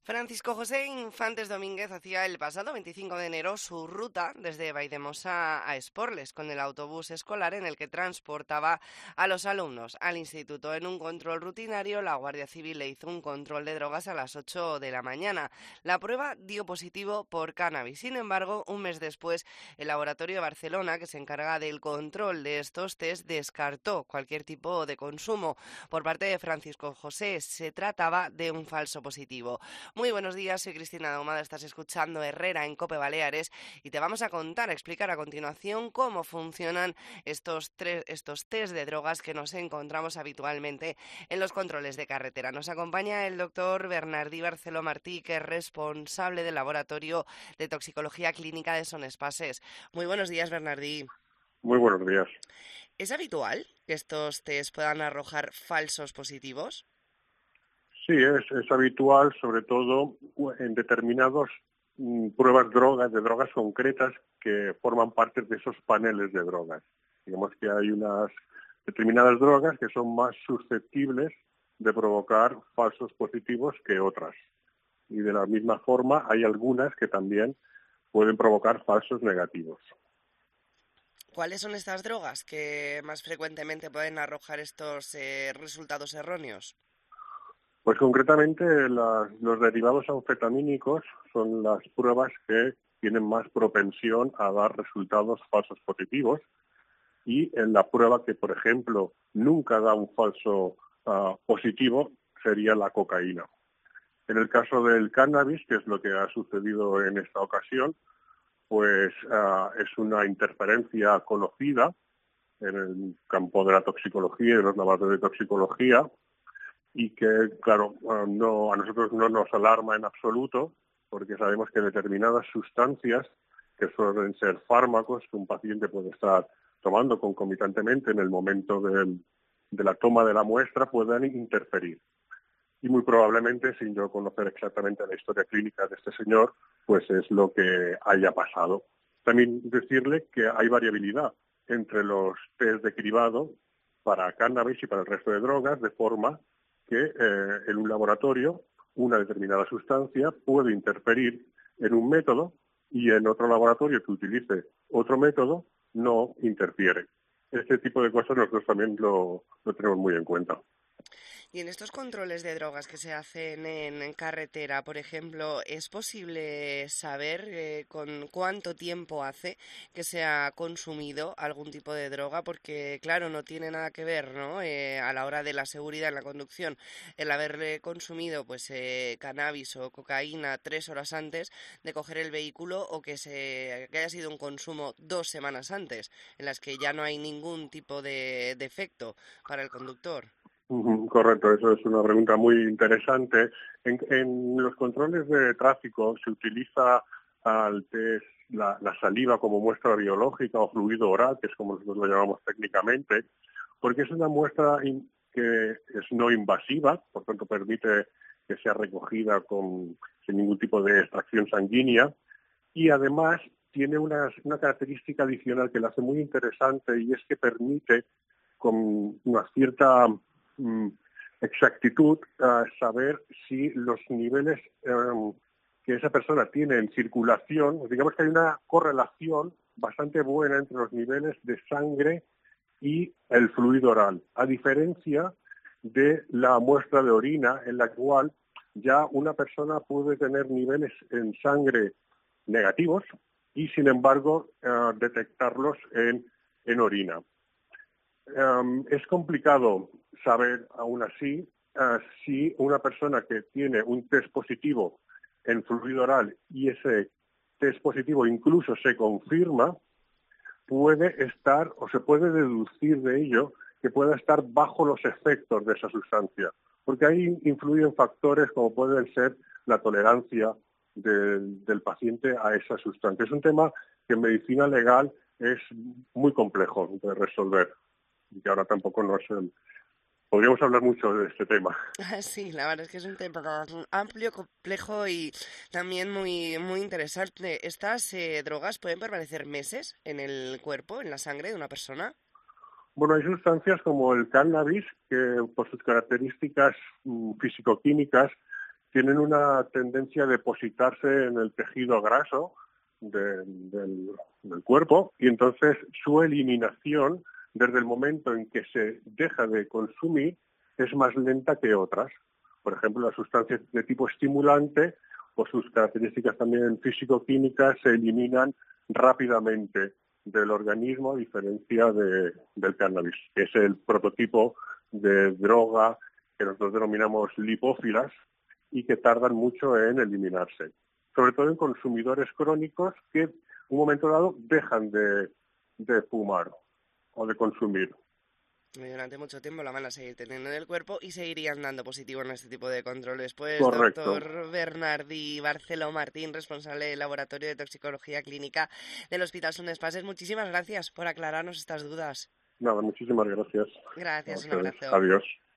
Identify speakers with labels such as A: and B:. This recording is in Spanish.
A: Francisco José Infantes Domínguez hacía el pasado 25 de enero su ruta desde Valldemossa a Esporles con el autobús escolar en el que transportaba a los alumnos al instituto. En un control rutinario, la Guardia Civil le hizo un control de drogas a las 8 de la mañana. La prueba dio positivo por cannabis. Sin embargo, un mes después, el laboratorio de Barcelona, que se encarga del control de estos test, descartó cualquier tipo de consumo. Por parte de Francisco José, se trataba de un falso positivo. Muy buenos días, soy Cristina Ahumada, estás escuchando Herrera en COPE Baleares y te vamos a explicar a continuación cómo funcionan estos test de drogas que nos encontramos habitualmente en los controles de carretera. Nos acompaña el doctor Bernardí Barceló Martí, que es responsable del Laboratorio de Toxicología Clínica de Son Espases. Muy buenos días, Bernardí.
B: Muy buenos días.
A: ¿Es habitual que estos test puedan arrojar falsos positivos?
B: Sí, es habitual, sobre todo en determinados pruebas de drogas concretas que forman parte de esos paneles de drogas. Digamos que hay unas determinadas drogas que son más susceptibles de provocar falsos positivos que otras. Y de la misma forma hay algunas que también pueden provocar falsos negativos.
A: ¿Cuáles son estas drogas que más frecuentemente pueden arrojar estos resultados erróneos?
B: Pues concretamente los derivados anfetamínicos son las pruebas que tienen más propensión a dar resultados falsos positivos y en la prueba que, por ejemplo, nunca da un falso positivo sería la cocaína. En el caso del cannabis, que es lo que ha sucedido en esta ocasión, pues es una interferencia conocida en el campo de la toxicología y de los laboratorios de toxicología, y que, claro, no, a nosotros no nos alarma en absoluto, porque sabemos que determinadas sustancias, que suelen ser fármacos que un paciente puede estar tomando concomitantemente en el momento de la toma de la muestra, puedan interferir. Y muy probablemente, sin yo conocer exactamente la historia clínica de este señor, pues es lo que haya pasado. También decirle que hay variabilidad entre los test de cribado para cannabis y para el resto de drogas, de forma que en un laboratorio una determinada sustancia puede interferir en un método y en otro laboratorio que utilice otro método no interfiere. Este tipo de cosas nosotros también lo tenemos muy en cuenta.
A: Y en estos controles de drogas que se hacen en carretera, por ejemplo, ¿es posible saber con cuánto tiempo hace que se ha consumido algún tipo de droga? Porque, claro, no tiene nada que ver, ¿no? A la hora de la seguridad en la conducción, el haber consumido pues cannabis o cocaína 3 horas antes de coger el vehículo o que haya sido un consumo 2 semanas antes, en las que ya no hay ningún tipo de efecto para el conductor.
B: Correcto, eso es una pregunta muy interesante. En los controles de tráfico se utiliza al test la saliva como muestra biológica o fluido oral, que es como nosotros lo llamamos técnicamente, porque es una muestra que es no invasiva, por tanto permite que sea recogida sin ningún tipo de extracción sanguínea y además tiene una característica adicional que la hace muy interesante y es que permite con una cierta mm, exactitud saber si los niveles que esa persona tiene en circulación, digamos que hay una correlación bastante buena entre los niveles de sangre y el fluido oral, a diferencia de la muestra de orina en la cual ya una persona puede tener niveles en sangre negativos y sin embargo detectarlos en orina. Es complicado saber aún así si una persona que tiene un test positivo en fluido oral y ese test positivo incluso se confirma, puede estar o se puede deducir de ello que pueda estar bajo los efectos de esa sustancia, porque ahí influyen factores como pueden ser la tolerancia del paciente a esa sustancia. Es un tema que en medicina legal es muy complejo de resolver y que ahora tampoco nos... podríamos hablar mucho de este tema.
A: Sí, la verdad es que es un tema amplio, complejo y también muy, muy interesante. ¿Estas drogas pueden permanecer meses en el cuerpo, en la sangre de una persona?
B: Bueno, hay sustancias como el cannabis que por sus características físico-químicas tienen una tendencia a depositarse en el tejido graso del cuerpo, y entonces su eliminación, desde el momento en que se deja de consumir, es más lenta que otras. Por ejemplo, las sustancias de tipo estimulante, por sus características también físico-químicas, se eliminan rápidamente del organismo, a diferencia del cannabis, que es el prototipo de droga que nosotros denominamos lipófilas y que tardan mucho en eliminarse, sobre todo en consumidores crónicos que en un momento dado dejan de fumar o de consumir.
A: Y durante mucho tiempo la van a seguir teniendo en el cuerpo y seguirían dando positivo en este tipo de controles. Pues
B: Correcto.
A: doctor Bernardí Barceló Martín, responsable del Laboratorio de Toxicología Clínica del Hospital Son Espases, muchísimas gracias por aclararnos estas dudas.
B: Nada, muchísimas gracias a
A: Gracias, un
B: ustedes.
A: abrazo.
B: Adiós.